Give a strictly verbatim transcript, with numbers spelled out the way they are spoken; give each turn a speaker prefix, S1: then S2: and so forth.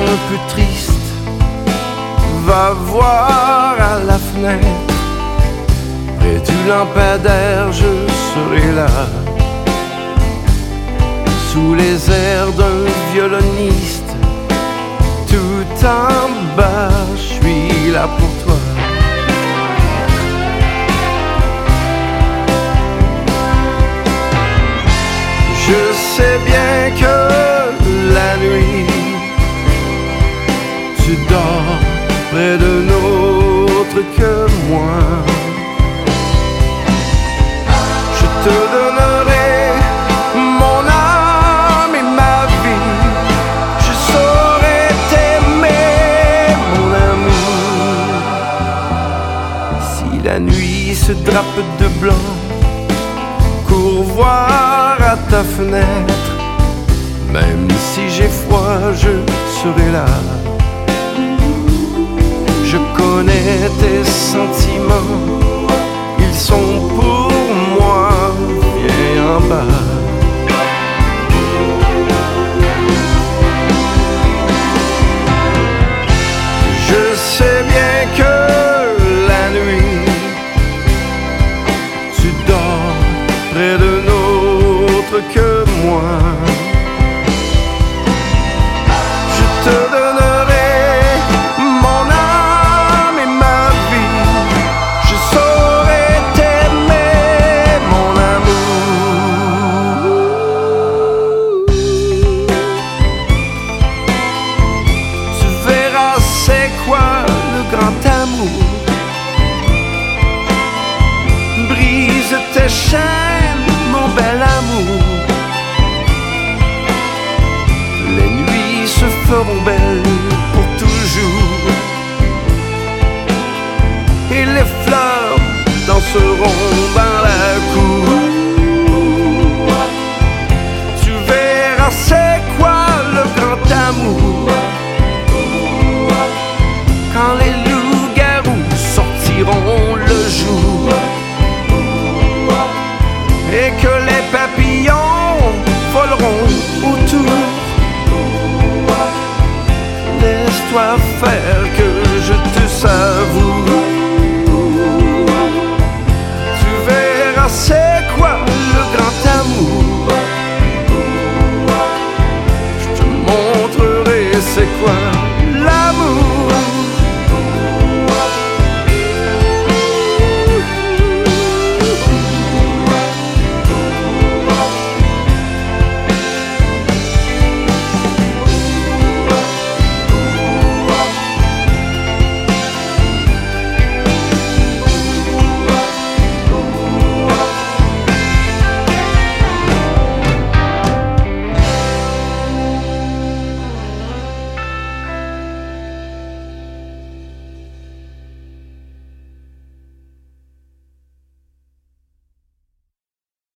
S1: un peu triste, va voir à la fenêtre. Près du lampadaire, je serai là. Sous les airs d'un violoniste, tout en bas, je suis là pour toi. Je sais bien que la nuit, tu dors près d'un autre que moi. Je te donnerai mon âme et ma vie. Je saurais t'aimer, mon amour. Si la nuit se drape de blanc, cours voir à ta fenêtre. Même si j'ai froid, je serai là. Je connais tes sentiments, ils sont pour moi. Viens en bas. Je sais bien que la nuit, tu dors près d'un autre que moi. Je te donnerai mon âme et ma vie. Je saurais t'aimer, mon amour. Tu verras c'est quoi le grand amour. Brise tes chaînes, mon bel amour. Les nuits se feront belles pour toujours, et les fleurs danseront dans la cour. Tu verras c'est quoi le grand amour. Quand les loups-garous sortiront le jour, et que les papillons voleront autour. Laisse-toi faire que je te savoure. Tu verras c'est